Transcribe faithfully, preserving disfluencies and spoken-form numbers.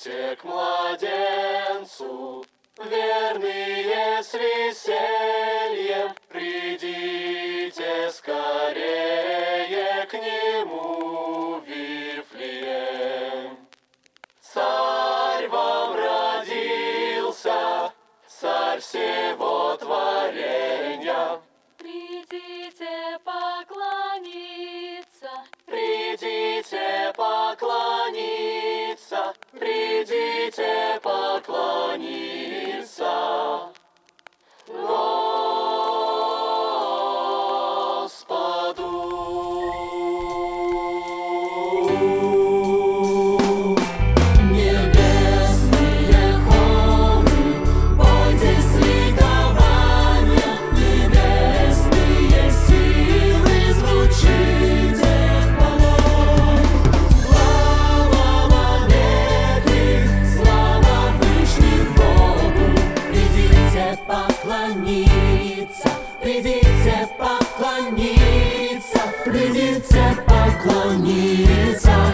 Придите к младенцу, верные с весельем, придите скорее к нему в Вифлеем. Царь вам родился, царь всего творенья. Придите поклониться, Придите поклониться, придите поклониться Господу. Небесные хоры, пойте с ликованием, небесные силы, звучите хвалой. Слава вовеки, слава Вышнему Богу, придите поклониться, придите поклониться, придите поклониться.